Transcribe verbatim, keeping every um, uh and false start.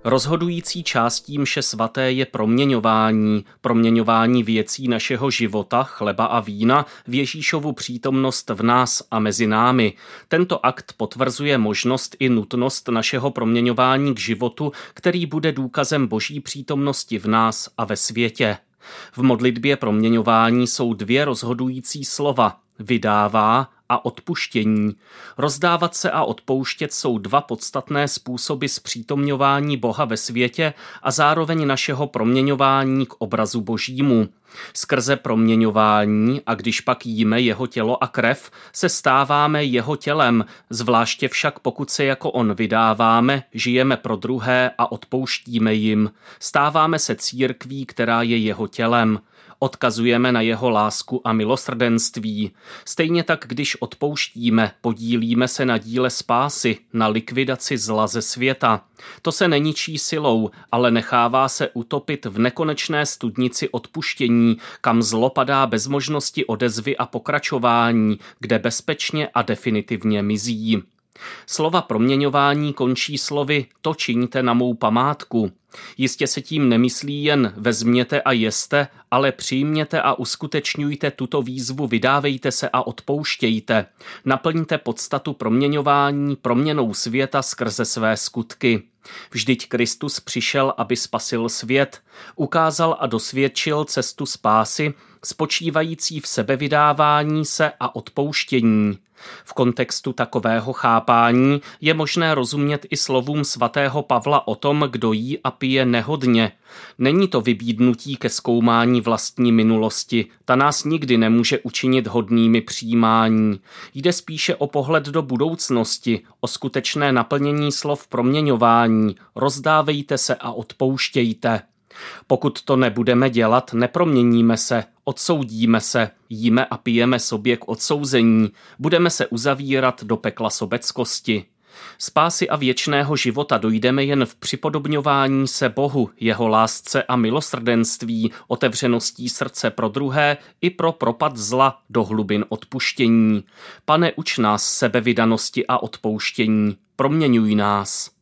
Rozhodující částí mše svaté je proměňování, proměňování věcí našeho života, chleba a vína, v Ježíšovu přítomnost v nás a mezi námi. Tento akt potvrzuje možnost i nutnost našeho proměňování k životu, který bude důkazem Boží přítomnosti v nás a ve světě. V modlitbě proměňování jsou dvě rozhodující slova: vydává a odpuštění. Rozdávat se a odpouštět jsou dva podstatné způsoby zpřítomňování Boha ve světě a zároveň našeho proměňování k obrazu Božímu. Skrze proměňování, a když pak jíme jeho tělo a krev, se stáváme jeho tělem, zvláště však pokud se jako on vydáváme, žijeme pro druhé a odpouštíme jim. Stáváme se církví, která je jeho tělem. Odkazujeme na jeho lásku a milosrdenství. Stejně tak, když odpouštíme, podílíme se na díle spásy, na likvidaci zla ze světa. To se neničí silou, ale nechává se utopit v nekonečné studnici odpuštění, kam zlo padá bez možnosti odezvy a pokračování, kde bezpečně a definitivně mizí. Slova proměňování končí slovy to čiňte na mou památku. Jistě se tím nemyslí jen vezměte a jeste, ale přijměte a uskutečňujte tuto výzvu, vydávejte se a odpouštějte. Naplňte podstatu proměňování proměnou světa skrze své skutky. Vždyť Kristus přišel, aby spasil svět, ukázal a dosvědčil cestu spásy, spočívající v sebevydávání se a odpouštění. V kontextu takového chápání je možné rozumět i slovům svatého Pavla o tom, kdo jí a pije nehodně. Není to vybídnutí ke zkoumání vlastní minulosti, ta nás nikdy nemůže učinit hodnými přijímání. Jde spíše o pohled do budoucnosti, o skutečné naplnění slov proměňování, rozdávejte se a odpouštějte. Pokud to nebudeme dělat, neproměníme se, odsoudíme se, jíme a pijeme sobě k odsouzení, budeme se uzavírat do pekla sobeckosti. Spásy a věčného života dojdeme jen v připodobňování se Bohu, jeho lásce a milosrdenství, otevřeností srdce pro druhé i pro propad zla do hlubin odpuštění. Pane, uč nás sebevydanosti a odpouštění, proměňuj nás.